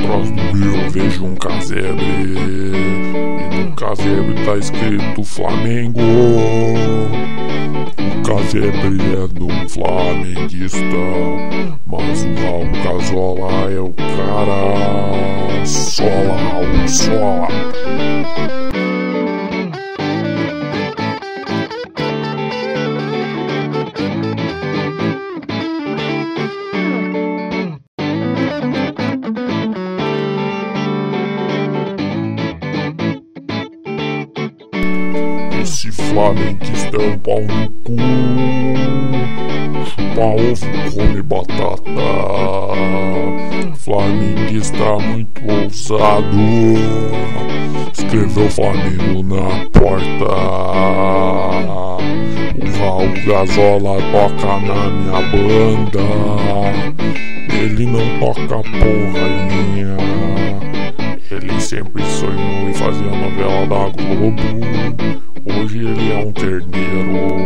atrás do rio eu vejo um casebre, e no casebre tá escrito Flamengo. O casebre é de um flamenguista, mas o Raul Gazola é o cara. Sola, Raul, sola. Esse flamenguista é um pau no cu, chupa ovo, come batata. Flamenguista muito ousado, escreveu Flamengo na porta. O Raul Gazola toca na minha banda, ele não toca porrainha. Ele sempre sonhou em fazer a novela da Globo. Hoje ele é um terneiro.